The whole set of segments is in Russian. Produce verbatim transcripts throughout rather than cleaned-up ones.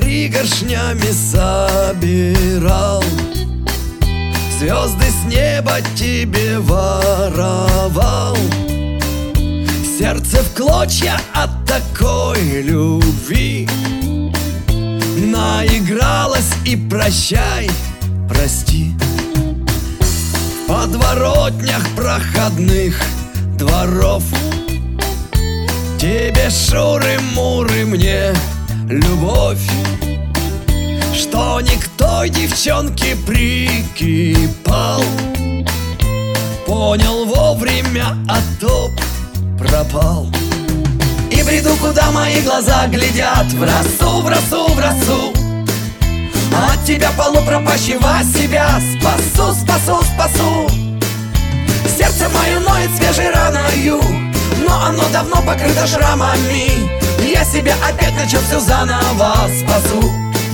пригоршнями собирал, звезды с неба тебе воровал. Сердце в клочья от такой любви наигралась, и прощай, прости. В подворотнях проходных дворов тебе шуры-муры, мне любовь, что не к той девчонке прикипал. Понял вовремя, а то пропал. И бреду, куда мои глаза глядят, в росу, в росу, в росу. От тебя полупропащего себя спасу, спасу, спасу. Сердце мое ноет свежей раною, но оно давно покрыто шрамами. Я себя опять начал все заново спасу.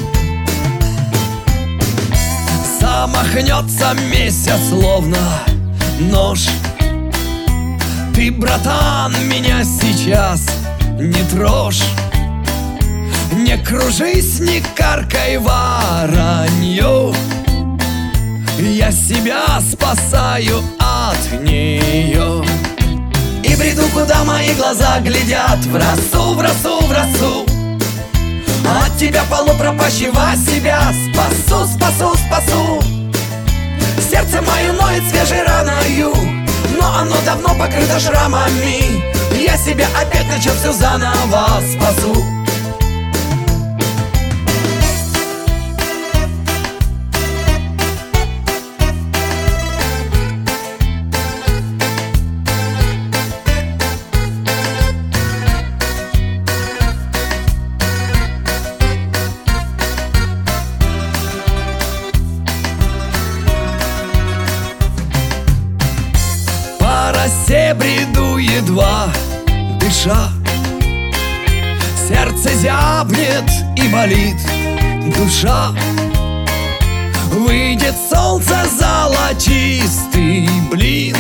Замахнется месяц, словно нож. Ты, братан, меня сейчас не трожь. Не кружись, не каркай воронью. Я себя спасаю от нее. И бреду, куда мои глаза глядят, в росу, в росу, в росу. От тебя полупропащего себя спасу, спасу, спасу. Сердце мое ноет свежей раною, но оно давно покрыто шрамами. Я себя опять начал все заново спасу. По росе бреду, едва дыша. Сердце зябнет и болит душа. Выйдет солнце, золотистый блин.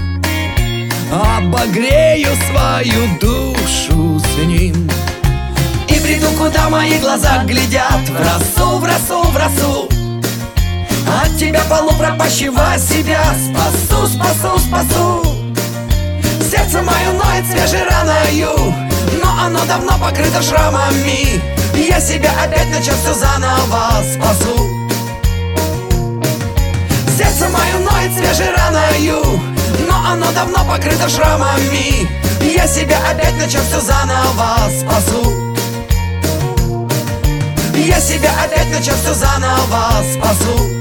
Обогрею свою душу с ним. И бреду, куда мои глаза глядят, в росу, в росу, в росу. От тебя полупропащего себя спасу, спасу, спасу. Сердце мое ноет свежей раною, но оно давно покрыто шрамами. Я себя опять начал все заново спасу. Сердце мое ноет свежей раною, но оно давно покрыто шрамами. Я себя опять начал все заново спасу. Я себя опять начал все заново спасу.